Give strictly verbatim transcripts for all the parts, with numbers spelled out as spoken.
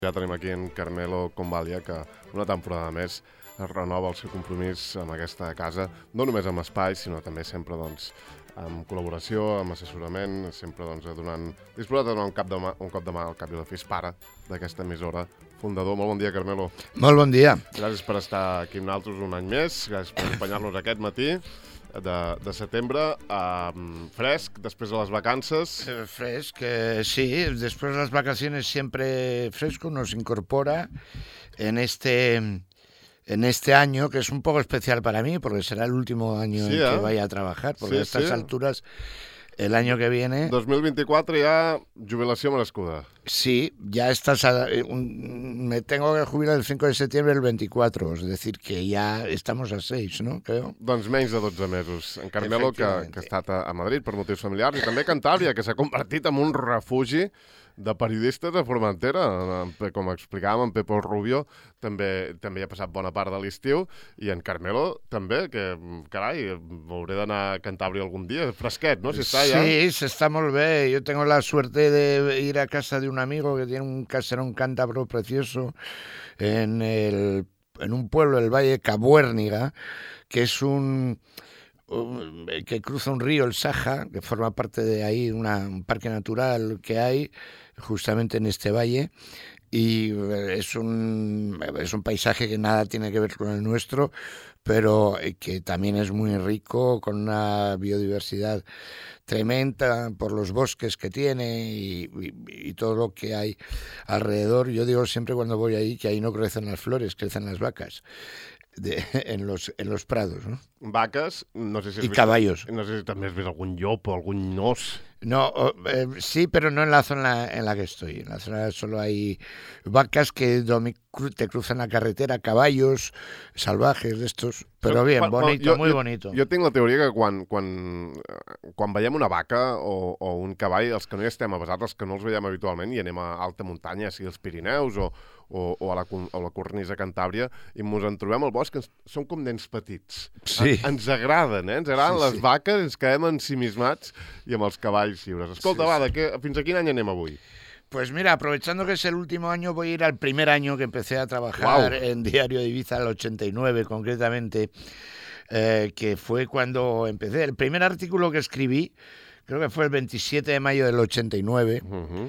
Ja tenim aquí en Carmelo Convalia, que una temporada més es renova el seu compromís amb aquesta casa, no només amb espais, sinó també sempre doncs, amb col·laboració, amb assessorament, sempre doncs, donant, disposat a donar un, cap de mà, un cop de mà al cap i a la fi, és pare d'aquesta emissora, fundador. Molt bon dia, Carmelo. Molt bon dia. Gràcies per estar aquí amb nosaltres un any més, gràcies per acompanyar-nos aquest matí de, de setembre, eh, fresc, després de les vacances. Eh, Fresc, eh, sí, después de las vacaciones siempre fresco, nos incorpora en este, en este año, que es un poco especial para mí, porque será el último año Sí, en eh? que vaya a trabajar, porque Sí, a estas sí. alturas, el año que viene, dos mil vint-i-quatre ja jubilació merescuda. sí, ya estás, a- eh, un- me tengo que jubilar el cinco de septiembre del veinticuatro, es decir, que ya estamos a seis, ¿no? Creo. Doncs menys de dotze mesos. En Carmelo, que, que ha estat a, a Madrid per motius familiars, i també a Cantàbria, que s'ha convertit en un refugi de periodistes a Formentera. En Pe- Com explicàvem, en Pepo Rubio també també hi ha passat bona part de l'estiu, i en Carmelo també, que, carai, hauré d'anar a Cantàbria algun dia. Fresquet, no? Si està ja... Sí, se está muy bien. Yo tengo la suerte de ir a casa de un amigo que tiene un caserón cántabro precioso en, el, en un pueblo del Valle Cabuérniga, que es un, un- que cruza un río, el Saja, que forma parte de ahí, una- un parque natural que hay justamente en este valle. Y eh, es un, es un paisaje que nada tiene que ver con el nuestro, pero eh, que también es muy rico, con una biodiversidad tremenda por los bosques que tiene y, y- y todo lo que hay alrededor. Yo digo siempre cuando voy ahí que ahí no crecen las flores, crecen las vacas de- en, los, en los prados, ¿no? Vaques, no sé si has Y vist... caballos. No sé si també has vist algun llop o algun os. No, o- eh, sí, pero no en la zona en la que estoy. En la zona solo hay vacas que domi- cru- te cruzan la carretera, caballos salvajes de estos. Pero bien, Quan- quan- bonito, jo- muy jo- bonito. Jo tinc la teoria que quan, quan, eh, quan veiem una vaca o, o un cavall, els que no hi estem avesats, els que no els veiem habitualment, i anem a alta muntanya, sigui els Pirineus o, o, o, a, la, con- a la cornisa Cantàbria, i ens en trobem al bosc, ens, són com nens petits. Sí. En, ens agraden, eh? Ens agraden Sí, les sí. vaques, ens quedem ensimismats, i amb els cavalls lliures. Escolta, Sí, va, de què, fins a quin any anem avui? Pues mira, aprovechando que es el último año, voy a ir al primer año que empecé a trabajar Guau. en Diario de Ibiza, el ochenta y nueve concretamente, eh, que fue cuando empecé. El primer artículo que escribí, creo que fue el veintisiete de mayo del ochenta y nueve, Uh -huh.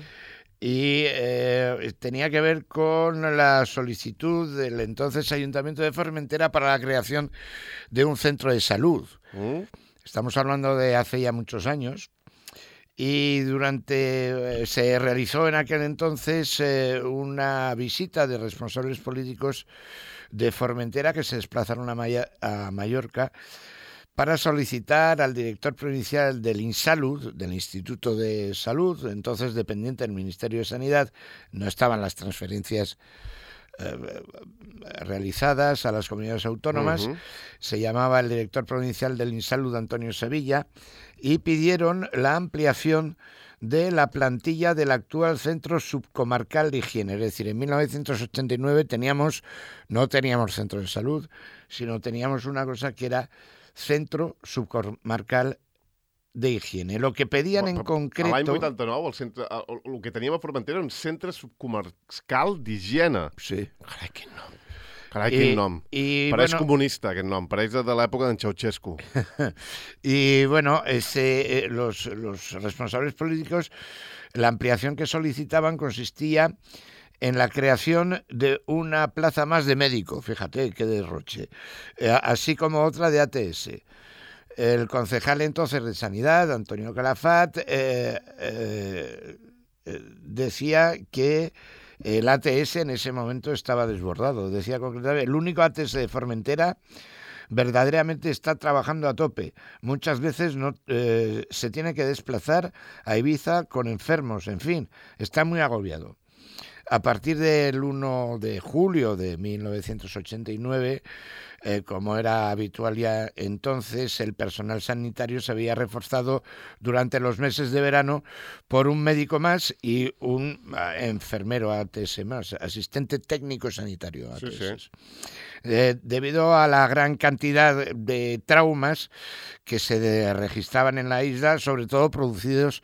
y eh, tenía que ver con la solicitud del entonces Ayuntamiento de Formentera para la creación de un centro de salud. Mm? Estamos hablando de hace ya muchos años. Y durante eh, se realizó en aquel entonces eh, una visita de responsables políticos de Formentera que se desplazaron a, Maya- a Mallorca para solicitar al director provincial del INSALUD, del Instituto de Salud, entonces dependiente del Ministerio de Sanidad. No estaban las transferencias eh, realizadas a las comunidades autónomas. Ujú. Se llamaba el director provincial del INSALUD, Antonio Sevilla, y pidieron la ampliación de la plantilla del actual Centro Subcomarcal de Higiene. Es decir, en mil novecientos ochenta y nueve teníamos, no teníamos centro de salud, sino teníamos una cosa que era Centro Subcomarcal de Higiene. Lo que pedían en L'any concreto... vuitanta-nou, el, centre, el, el que teníem a Formentera era un centre subcomarcal d'higiene. Sí. Carai, quin nom. Carai, I- quin nom. i, Pareix bueno- comunista, aquest nom. Pareix de, de l'època d'en Ceausescu. Y bueno, ese, eh, los, los responsables políticos, la ampliación que solicitaban consistía en la creación de una plaza más de médico, fíjate qué derroche, eh, así como otra de A T S. El concejal entonces de Sanidad, Antonio Calafat, eh, eh, eh, decía que el A T S en ese momento estaba desbordado. Decía concretamente, el único A T S de Formentera verdaderamente está trabajando a tope. Muchas veces no eh, se tiene que desplazar a Ibiza con enfermos, en fin, está muy agobiado. A partir del uno de julio de mil novecientos ochenta y nueve, eh, como era habitual ya entonces, el personal sanitario se había reforzado durante los meses de verano por un médico más y un ah, enfermero A T S más, asistente técnico sanitario A T S. Sí, sí. Eh, debido a la gran cantidad de traumas que se de- registraban en la isla, sobre todo producidos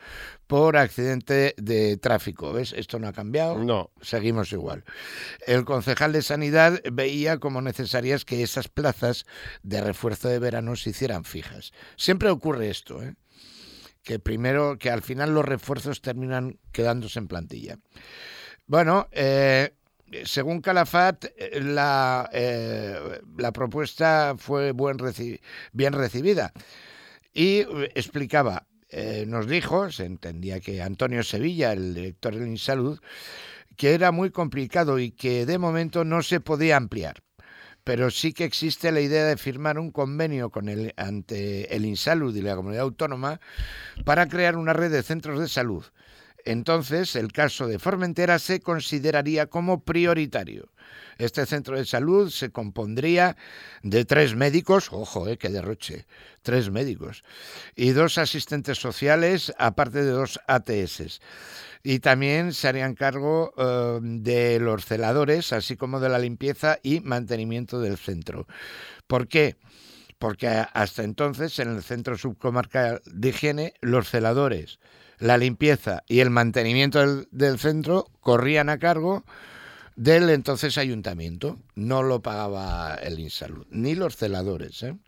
por accidente de tráfico. ¿Ves? Esto no ha cambiado. No. Seguimos igual. El concejal de Sanidad veía como necesarias que esas plazas de refuerzo de verano se hicieran fijas. Siempre ocurre esto, ¿eh? Que primero, que al final los refuerzos terminan quedándose en plantilla. Bueno, eh, según Calafat, la, eh, la propuesta fue buen reci- bien recibida y explicaba, eh, nos dijo, se entendía que Antonio Sevilla, el director del InSalud, que era muy complicado y que de momento no se podía ampliar. Pero sí que existe la idea de firmar un convenio con el, ante el InSalud y la comunidad autónoma para crear una red de centros de salud. Entonces, el caso de Formentera se consideraría como prioritario. Este centro de salud se compondría de tres médicos, ojo, eh, qué derroche, tres médicos, y dos asistentes sociales, aparte de dos A T S. Y también se harían cargo eh, de los celadores, así como de la limpieza y mantenimiento del centro. ¿Por qué? Porque hasta entonces, en el Centro Subcomarcal de Higiene, los celadores, la limpieza y el mantenimiento del, del centro corrían a cargo del entonces ayuntamiento. No lo pagaba el InSalud, ni los celadores, ¿eh?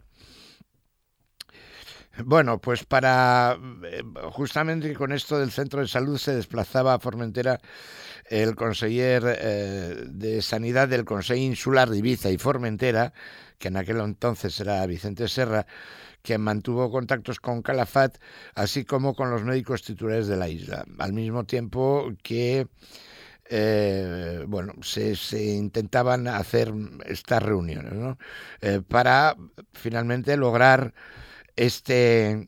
Bueno, pues para justamente con esto del centro de salud se desplazaba a Formentera el conseller eh, de Sanidad del Consejo Insular de Ibiza y Formentera, que en aquel entonces era Vicente Serra, que mantuvo contactos con Calafat, así como con los médicos titulares de la isla, al mismo tiempo que eh, bueno, se, se intentaban hacer estas reuniones, ¿no? Eh, para finalmente lograr este,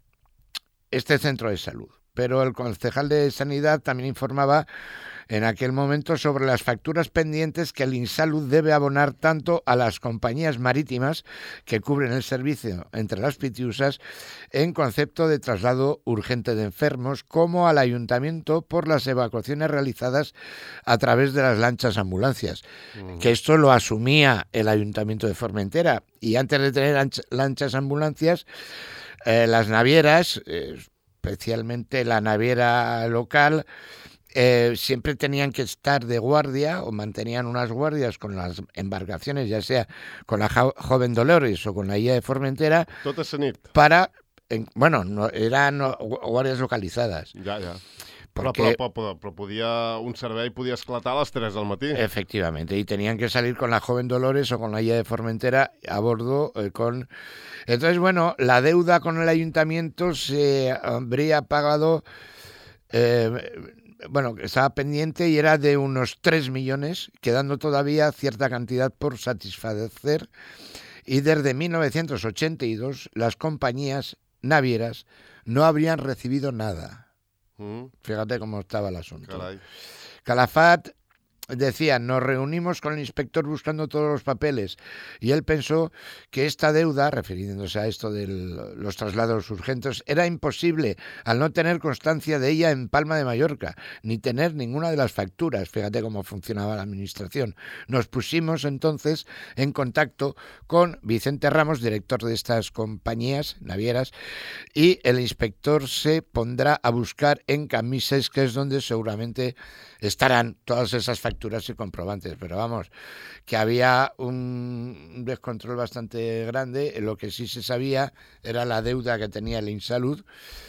este centro de salud. Pero el concejal de Sanidad también informaba en aquel momento sobre las facturas pendientes que el InSalud debe abonar tanto a las compañías marítimas que cubren el servicio entre las Pitiusas en concepto de traslado urgente de enfermos, como al ayuntamiento por las evacuaciones realizadas a través de las lanchas ambulancias. Uh-huh. Que esto lo asumía el ayuntamiento de Formentera, y antes de tener lanchas ambulancias, eh, las navieras, eh, especialmente la naviera local, Eh, siempre tenían que estar de guardia o mantenían unas guardias con las embarcaciones, ya sea con la jo- Joven Dolores o con la I A de Formentera, Tota la nit. para, en, bueno, no, eran no, guardias localizadas. Ja, ja. Porque, però, però, però, però podia, un servei podia esclatar a les tres del matí. Efectivamente, y tenían que salir con la Joven Dolores o con la I A de Formentera a bordo eh, con... Entonces, bueno, la deuda con el ayuntamiento se habría pagado... Eh, bueno, estaba pendiente y era de unos tres millones, quedando todavía cierta cantidad por satisfacer, y desde mil novecientos ochenta y dos las compañías navieras no habrían recibido nada. Mm. Fíjate cómo estaba el asunto. Caray. Calafat decía, nos reunimos con el inspector buscando todos los papeles, y él pensó que esta deuda, refiriéndose a esto de los traslados urgentes, era imposible al no tener constancia de ella en Palma de Mallorca, ni tener ninguna de las facturas. Fíjate cómo funcionaba la administración. Nos pusimos entonces en contacto con Vicente Ramos, director de estas compañías navieras, y el inspector se pondrá a buscar en Camises, que es donde seguramente estarán todas esas facturas y comprobantes, pero vamos, que había un descontrol bastante grande. Lo que sí se sabía era la deuda que tenía el InSalud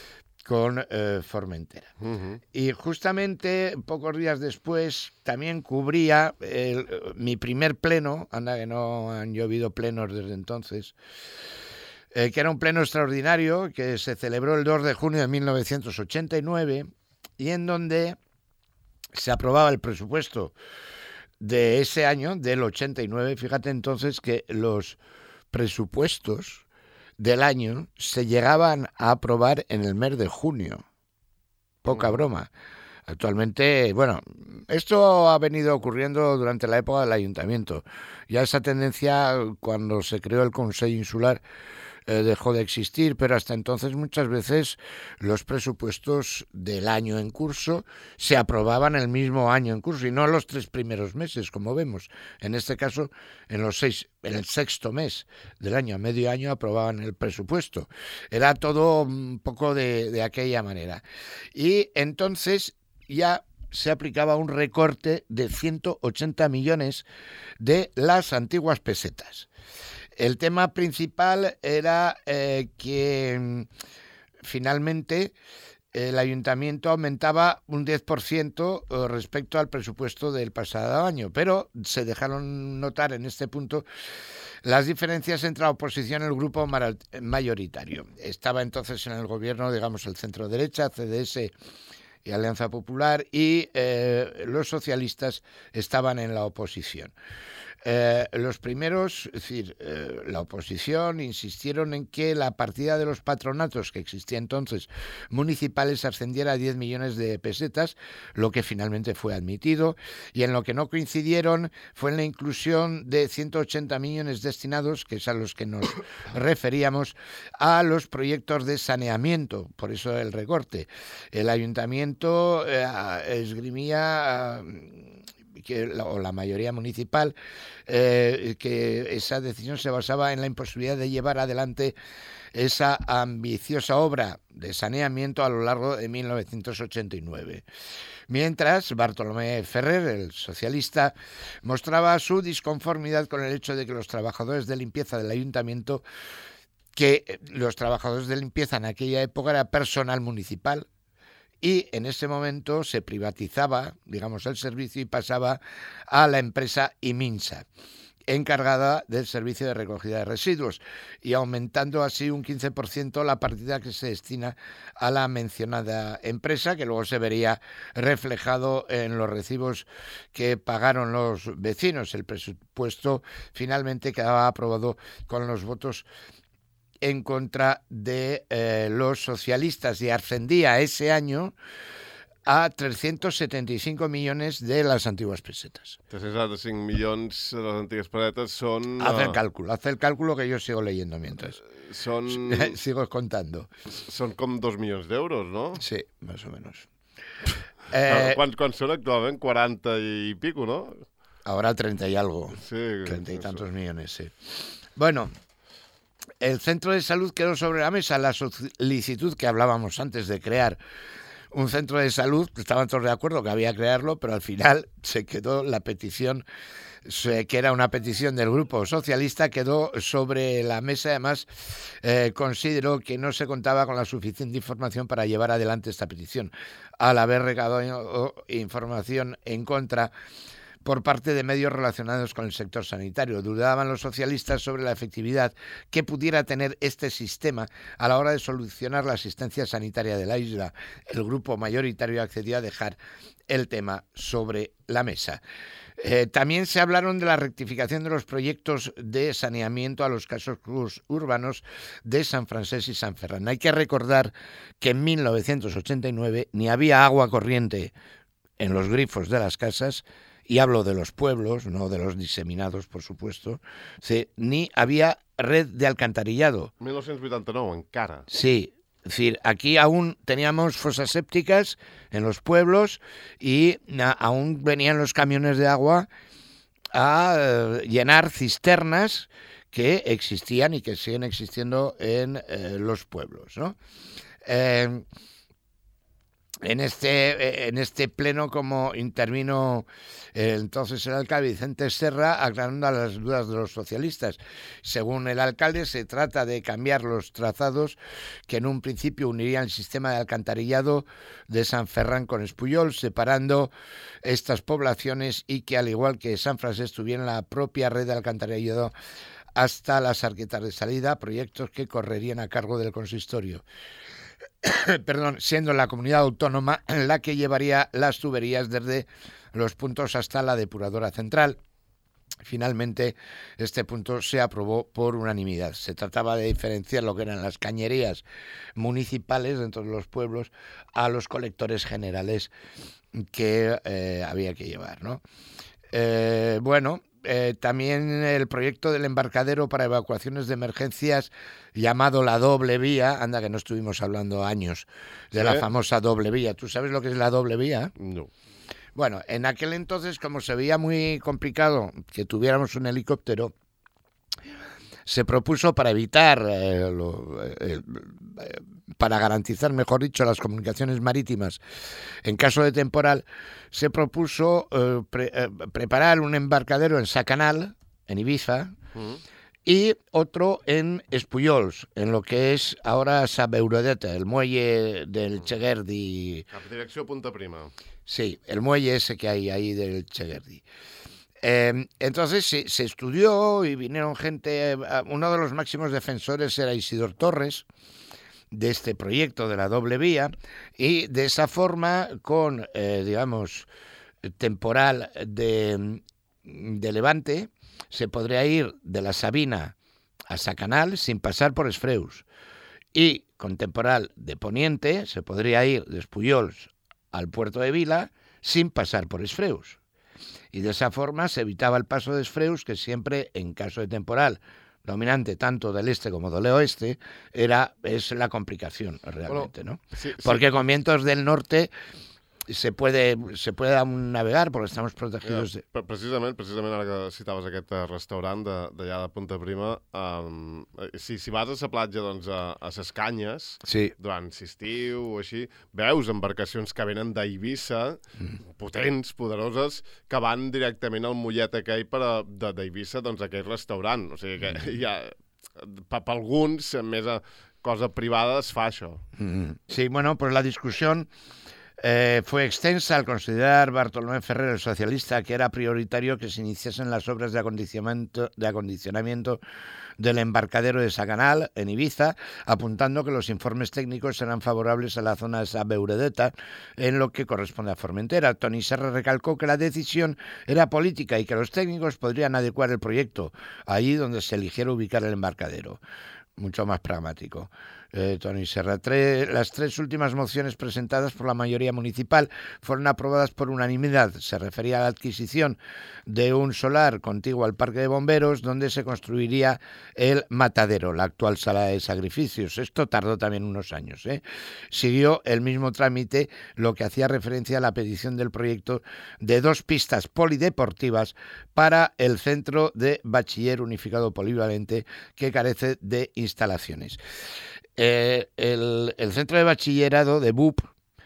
con eh, Formentera. Uh-huh. Y justamente pocos días después también cubría el, mi primer pleno, anda que no han llovido plenos desde entonces, eh, que era un pleno extraordinario que se celebró el dos de junio de mil novecientos ochenta y nueve, y en donde se aprobaba el presupuesto de ese año, del ochenta y nueve. Fíjate entonces que los presupuestos del año se llegaban a aprobar en el mes de junio. Poca broma. Actualmente, bueno, esto ha venido ocurriendo durante la época del ayuntamiento. Ya esa tendencia, cuando se creó el Consejo Insular, eh, dejó de existir, pero hasta entonces muchas veces los presupuestos del año en curso se aprobaban el mismo año en curso y no los tres primeros meses, como vemos. En este caso, en los seis, en el sexto mes del año, a medio año, aprobaban el presupuesto. Era todo un poco de, de aquella manera. Y entonces ya se aplicaba un recorte de ciento ochenta millones de las antiguas pesetas. El tema principal era eh, que finalmente el ayuntamiento aumentaba un diez por ciento respecto al presupuesto del pasado año, pero se dejaron notar en este punto las diferencias entre la oposición y el grupo mayoritario. Estaba entonces en el gobierno, digamos, el centro derecha, C D S y Alianza Popular, y eh, los socialistas estaban en la oposición. Eh, los primeros, es decir, eh, la oposición, insistieron en que la partida de los patronatos que existía entonces municipales ascendiera a diez millones de pesetas, lo que finalmente fue admitido, y en lo que no coincidieron fue en la inclusión de ciento ochenta millones destinados, que es a los que nos referíamos, a los proyectos de saneamiento, por eso el recorte. El ayuntamiento eh, esgrimía... Eh, Que la, o la mayoría municipal, eh, que esa decisión se basaba en la imposibilidad de llevar adelante esa ambiciosa obra de saneamiento a lo largo de mil novecientos ochenta y nueve. Mientras, Bartolomé Ferrer, el socialista, mostraba su disconformidad con el hecho de que los trabajadores de limpieza del ayuntamiento, que los trabajadores de limpieza en aquella época era personal municipal, y en ese momento se privatizaba, digamos, el servicio y pasaba a la empresa Iminsa, encargada del servicio de recogida de residuos, y aumentando así un quince por ciento la partida que se destina a la mencionada empresa, que luego se vería reflejado en los recibos que pagaron los vecinos. El presupuesto finalmente quedaba aprobado con los votos en contra de eh, los socialistas y ascendía ese año a trescientos setenta y cinco millones de las antiguas pesetas. trescientos setenta y cinco millones de las antiguas pesetas son... Haz el cálculo, haz el cálculo que yo sigo leyendo mientras. Son... sigo contando. Son com dos milions d'euros, no? Sí, más o menos. eh... Quan, quan són actualment? quaranta i pico, ¿no? Ahora treinta y algo. Sí. treinta y tantos millones, sí. Bueno... El centro de salud quedó sobre la mesa. La solicitud que hablábamos antes de crear un centro de salud, estaban todos de acuerdo que había que crearlo, pero al final se quedó la petición, que era una petición del grupo socialista, quedó sobre la mesa. Además, eh, consideró que no se contaba con la suficiente información para llevar adelante esta petición, al haber recabado información en contra por parte de medios relacionados con el sector sanitario. Dudaban los socialistas sobre la efectividad que pudiera tener este sistema a la hora de solucionar la asistencia sanitaria de la isla. El grupo mayoritario accedió a dejar el tema sobre la mesa. Eh, también se hablaron de la rectificación de los proyectos de saneamiento a los cascos urbanos de San Francés y San Ferran. Hay que recordar que en mil novecientos ochenta y nueve ni había agua corriente en los grifos de las casas, y hablo de los pueblos, no de los diseminados, por supuesto, sí, ni había red de alcantarillado. mil nou-cents vuitanta-nou, encara. Sí, es decir, aquí aún teníamos fosas sépticas en los pueblos y a, aún venían los camiones de agua a eh, llenar cisternas que existían y que siguen existiendo en eh, los pueblos, ¿no? Eh, En este, en este pleno, como intervino eh, entonces el alcalde Vicente Serra, aclarando las dudas de los socialistas. Según el alcalde, se trata de cambiar los trazados que en un principio unirían el sistema de alcantarillado de San Ferran con Espuyol, separando estas poblaciones, y que, al igual que San Francés, tuvieran la propia red de alcantarillado hasta las arquetas de salida, proyectos que correrían a cargo del consistorio. Perdón, siendo la comunidad autónoma la que llevaría las tuberías desde los puntos hasta la depuradora central. Finalmente, este punto se aprobó por unanimidad. Se trataba de diferenciar lo que eran las cañerías municipales dentro de los pueblos a los colectores generales que eh, había que llevar, ¿no? Eh, bueno, eh, también el proyecto del embarcadero para evacuaciones de emergencias llamado la doble vía. Anda, que no estuvimos hablando años de ¿Sí? la famosa doble vía. ¿Tú sabes lo que es la doble vía? No. Bueno, en aquel entonces, como se veía muy complicado que tuviéramos un helicóptero, se propuso para evitar, eh, lo, eh, para garantizar, mejor dicho, las comunicaciones marítimas en caso de temporal, se propuso eh, pre, eh, preparar un embarcadero en Sacanal, en Ibiza, uh-huh. y otro en Espullols, en lo que es ahora Sabeurodeta, el muelle del Cheguerdi. A dirección Punta Prima. Sí, el muelle ese que hay ahí del Cheguerdi. Eh, entonces se, se estudió y vinieron gente, eh, uno de los máximos defensores era Isidor Torres, de este proyecto de la doble vía, y de esa forma, con, eh, digamos, temporal de, de Levante, se podría ir de la Sabina a Sacanal sin pasar por Esfreus, y con temporal de Poniente se podría ir de Espullols al puerto de Vila sin pasar por Esfreus. Y de esa forma se evitaba el paso de Esfreus, que siempre, en caso de temporal dominante tanto del este como del oeste, era, es la complicación realmente, bueno, ¿no? Sí, porque sí. Con vientos del norte se puede, se puede navegar perquè estamos protegidos. Ja, de... Precisament, precisament ara que citaves aquest restaurant d'allà de Punta Prima, um, si, si vas a la platja doncs, a, a ses Canyes, sí. durant l'estiu o així, veus embarcacions que venen d'Eivissa, mm. potents, poderoses, que van directament al mollet aquell per a, de, d'Eivissa, doncs, a aquell restaurant. O sigui que mm. hi ha, per, per alguns, més a cosa privada, es fa això. Mm. Sí, bueno, pues la discusión... Eh, fue extensa al considerar Bartolomé Ferrer, el socialista, que era prioritario que se iniciasen las obras de acondicionamiento, de acondicionamiento del embarcadero de Sacanal, en Ibiza, apuntando que los informes técnicos eran favorables a la zona de Sabeuredeta, en lo que corresponde a Formentera. Toni Serra recalcó que la decisión era política y que los técnicos podrían adecuar el proyecto allí donde se eligiera ubicar el embarcadero. Mucho más pragmático. Eh, Toni Serra. Tres, las tres últimas mociones presentadas por la mayoría municipal fueron aprobadas por unanimidad. Se refería a la adquisición de un solar contiguo al Parque de Bomberos, donde se construiría el matadero, la actual sala de sacrificios. Esto tardó también unos años, ¿eh? Siguió el mismo trámite, lo que hacía referencia a la petición del proyecto de dos pistas polideportivas para el Centro de Bachiller Unificado Polivalente, que carece de instalaciones. Eh, el, el centro de bachillerado de B U P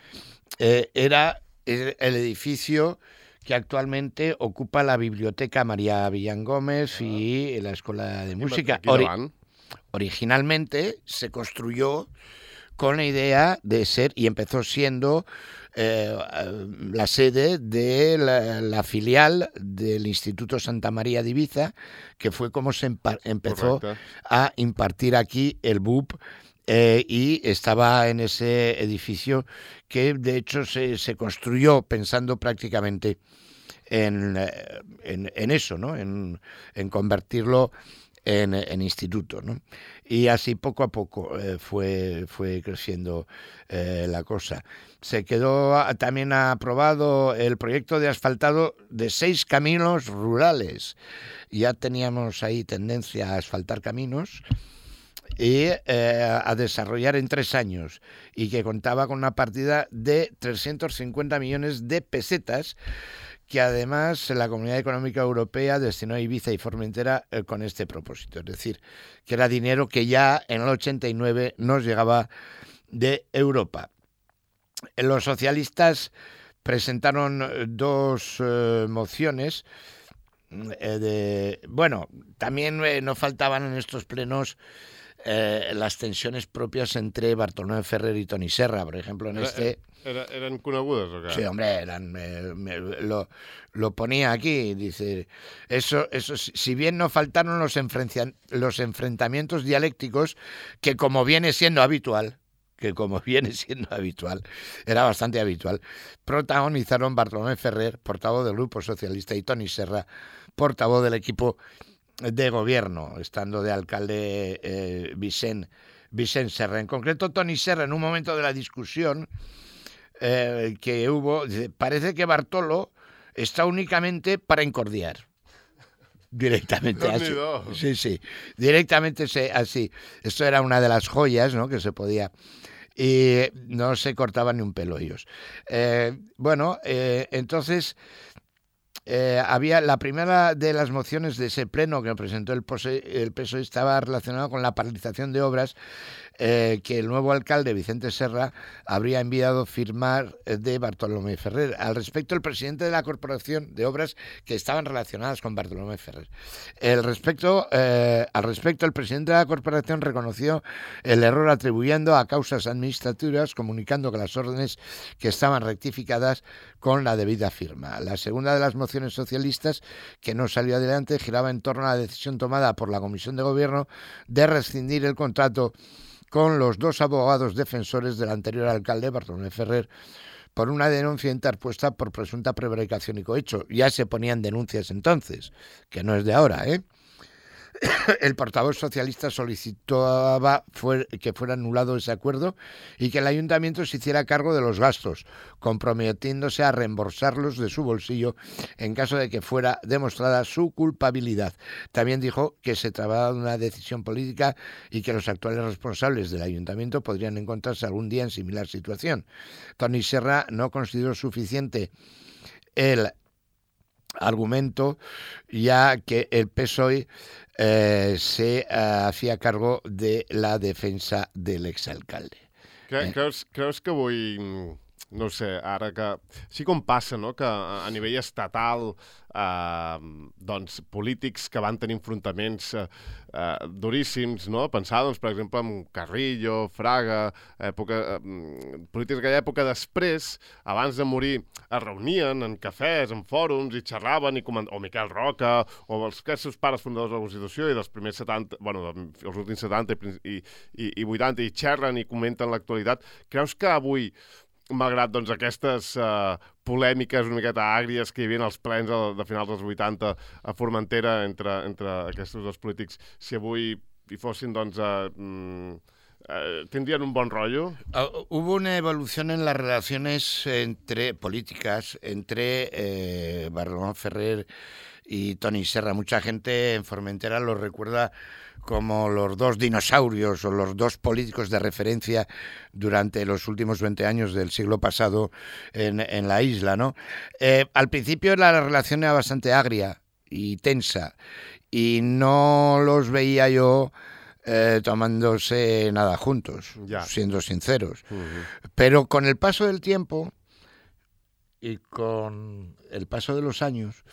eh, era el, el edificio que actualmente ocupa la Biblioteca María Villán Gómez y la Escuela de Música. Ori- originalmente se construyó con la idea de ser, y empezó siendo, eh, la sede de la, la filial del Instituto Santa María de Ibiza, que fue como se empa- empezó Correcto. a impartir aquí el B U P. Eh, y estaba en ese edificio que de hecho se, se construyó pensando prácticamente en, en, en eso, ¿no? En, en convertirlo en, en instituto, ¿no? Y así poco a poco eh, fue, fue creciendo eh, la cosa. Se quedó también aprobado el proyecto de asfaltado de seis caminos rurales. Ya teníamos ahí tendencia a asfaltar caminos y eh, a desarrollar en tres años, y que contaba con una partida de trescientos cincuenta millones de pesetas, que además la Comunidad Económica Europea destinó a Ibiza y Formentera eh, con este propósito. Es decir, que era dinero que ya en el ochenta y nueve nos llegaba de Europa. Los socialistas presentaron dos eh, mociones eh, de... Bueno, también eh, no faltaban en estos plenos Eh, las tensiones propias entre Bartolomé Ferrer y Toni Serra, por ejemplo, en este... Era, ¿Eran conegudes o qué? Sí, hombre, eran, eh, me, lo, lo ponía aquí, dice, eso, eso, si bien no faltaron los, enfren- los enfrentamientos dialécticos, que como viene siendo habitual, que como viene siendo habitual, era bastante habitual, protagonizaron Bartolomé Ferrer, portavoz del Grupo Socialista, y Toni Serra, portavoz del equipo de gobierno, estando de alcalde eh, Vicent, Vicent Serra. En concreto, Toni Serra, en un momento de la discusión eh, que hubo, dice, parece que Bartolo está únicamente para incordiar. directamente así. Sí, sí, directamente se, así. Esto era una de las joyas, ¿no?, que se podía... Y no se cortaban ni un pelo ellos. Eh, bueno, eh, entonces... Eh, había la primera de las mociones de ese pleno que presentó el, pose, el P S O E estaba relacionado con la paralización de obras eh, que el nuevo alcalde Vicente Serra habría enviado firmar de Bartolomé Ferrer. Al respecto, el presidente de la Corporación de Obras que estaban relacionadas con Bartolomé Ferrer. El respecto, eh, al respecto, el presidente de la Corporación reconoció el error atribuyendo a causas administrativas, comunicando que las órdenes que estaban rectificadas con la debida firma. La segunda de las mociones socialistas, que no salió adelante, giraba en torno a la decisión tomada por la Comisión de Gobierno de rescindir el contrato con los dos abogados defensores del anterior alcalde, Bartolomé Ferrer, por una denuncia interpuesta por presunta prevaricación y cohecho. Ya se ponían denuncias entonces, que no es de ahora, ¿eh? El portavoz socialista solicitaba que fuera anulado ese acuerdo y que el ayuntamiento se hiciera cargo de los gastos, comprometiéndose a reembolsarlos de su bolsillo en caso de que fuera demostrada su culpabilidad. También dijo que se trataba de una decisión política y que los actuales responsables del ayuntamiento podrían encontrarse algún día en similar situación. Toni Serra no consideró suficiente el argumento, ya que el P S O E eh, se uh, hacía cargo de la defensa del exalcalde. Cre eh. creus, creus que avui, no sé, ara que... Sí com passa, no?, que a nivell estatal, eh, doncs, polítics que van tenir enfrontaments eh, eh, duríssims, no?, pensar, doncs, per exemple, en Carrillo, Fraga, època, eh, polítics d'aquella època, després, abans de morir, es reunien en cafès, en fòrums, i xerraven, i coment... o Miquel Roca, o els que seus pares fundadors de la Constitució, i dels primers setanta, bueno, dels últims setanta i, i, i vuitanta, i xerren i comenten l'actualitat. Creus que avui, malgrat doncs, aquestes uh, polèmiques una miqueta àgries que hi havia als plens de, de finals dels vuitanta a Formentera entre, entre aquests dos polítics, si avui hi fossin, doncs, uh, uh, tindrien un bon rollo? Uh, hubo una evolución en las relaciones entre políticas entre eh, Bartolomé Ferrer y Toni Serra. Mucha gente en Formentera lo recuerda como los dos dinosaurios o los dos políticos de referencia durante los últimos veinte años del siglo pasado en, en la isla, ¿no? Eh, al principio la relación era bastante agria y tensa y no los veía yo eh, tomándose nada juntos, ya. Siendo sinceros. Uh-huh. Pero con el paso del tiempo y con el paso de los años...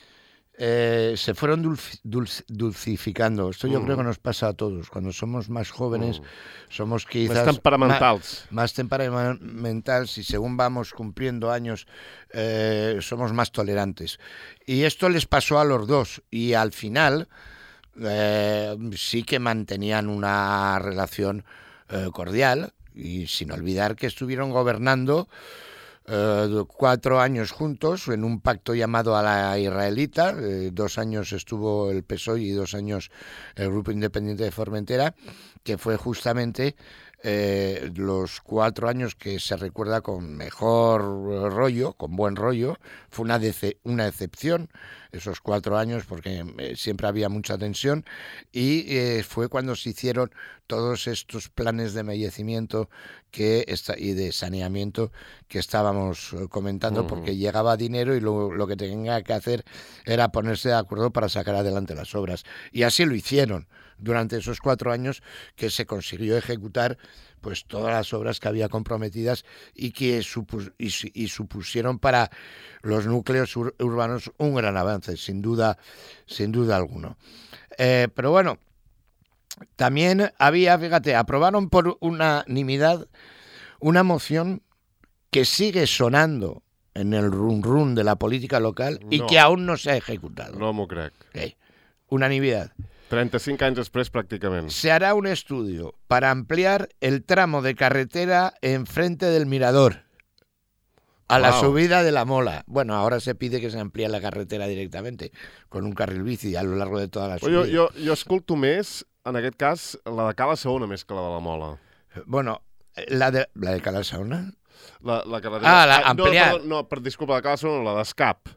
Eh, se fueron dulci, dulci, dulcificando. Esto yo mm. creo que nos pasa a todos. Cuando somos más jóvenes, mm. somos quizás más temperamentales. Más, más temperamentales y según vamos cumpliendo años, eh, somos más tolerantes. Y esto les pasó a los dos. Y al final eh, sí que mantenían una relación eh, cordial. Y sin olvidar que estuvieron gobernando Uh, cuatro años juntos en un pacto llamado a la israelita. Eh, dos años estuvo el P S O E y dos años el Grupo Independiente de Formentera, que fue justamente eh, los cuatro años que se recuerda con mejor rollo, con buen rollo. Fue una, dece- una excepción esos cuatro años porque eh, siempre había mucha tensión y eh, fue cuando se hicieron todos estos planes de embellecimiento que está, y de saneamiento que estábamos comentando, uh-huh. porque llegaba dinero y lo, lo que tenía que hacer era ponerse de acuerdo para sacar adelante las obras. Y así lo hicieron durante esos cuatro años que se consiguió ejecutar pues todas las obras que había comprometidas y que supus- y, y supusieron para los núcleos ur- urbanos un gran avance, sin duda, sin duda alguno. Eh, pero bueno, también había, fíjate, aprobaron por unanimidad una moción que sigue sonando en el run run de la política local y no, que aún no se ha ejecutado. No m'ho crec. Okay. Unanimidad. treinta-cinc anys després, prácticamente. Se hará un estudio para ampliar el tramo de carretera enfrente del Mirador a wow. la subida de la Mola. Bueno, ahora se pide que se amplíe la carretera directamente con un carril bici a lo largo de toda la subida. Jo, jo, jo escolto més, en aquest cas, la de Cala Saona més que la de la Mola. Bueno, la de, la de Cala Saona? La, la carretera... Ah, la ampliar. No, no, no per, disculpa, la Cala Saona, la d'Escap.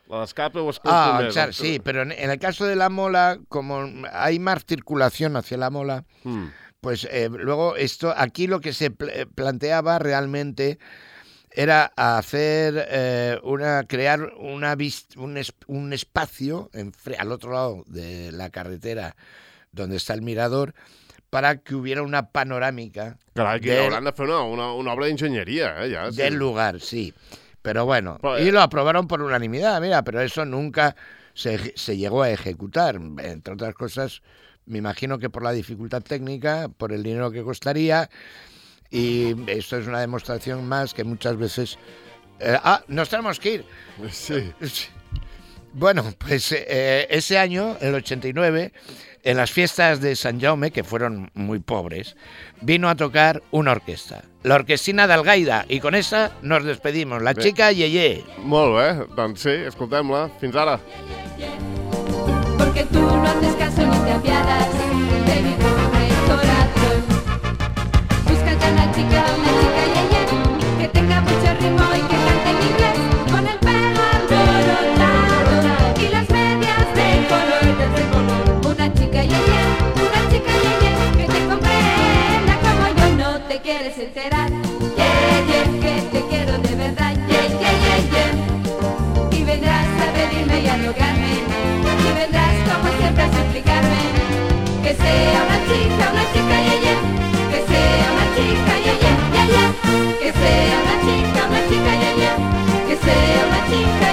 L'escape ho escolto Ah, més. exacto, sí, pero en, en el caso de la mola, como hay más circulación hacia la mola, mm. pues eh, luego esto, aquí lo que se pl- planteaba realmente era hacer eh, una, crear una vist, un, es, un espacio en, al otro lado de la carretera donde está el mirador, para que hubiera una panorámica. Carai, que del, hauran de fer una, una, una obra d'ingeniería, eh, ja. Sí. Del lugar, sí. Pero bueno, pues, y lo aprobaron por unanimidad, mira, pero eso nunca se, se llegó a ejecutar. Entre otras cosas, me imagino que por la dificultad técnica, por el dinero que costaría, y esto es una demostración más que muchas veces... Eh, ah, nos tenemos que ir. Sí. Bueno, pues eh, ese año, el ochenta y nueve, en las fiestas de Sant Jaume, que fueron muy pobres, vino a tocar una orquesta, la Orquestina d'Algaida, i con esa nos despedimos, la bé. Chica Yeye. Molt bé, doncs sí, escoltem-la. Fins ara. Porque tú no haces caso ni te apiadas de mi pobre corazón. Búscate a una chica, una chica Yeye, que tenga mucho ritmo y que cante en inglés, con el pelo alborotado y las medias de colores de color. Una chica Yeye, una chica Yeye, que te comprenda como yo, no te quieres enterar. Yeye, que te quiero de verdad. Yeye, yeye, y vendrás a pedirme y a rogarme, y vendrás como siempre a suplicarme que sea una chica, una chica yeye, que sea una chica yeye, yeye, que sea una chica, una chica yeye, que sea una chica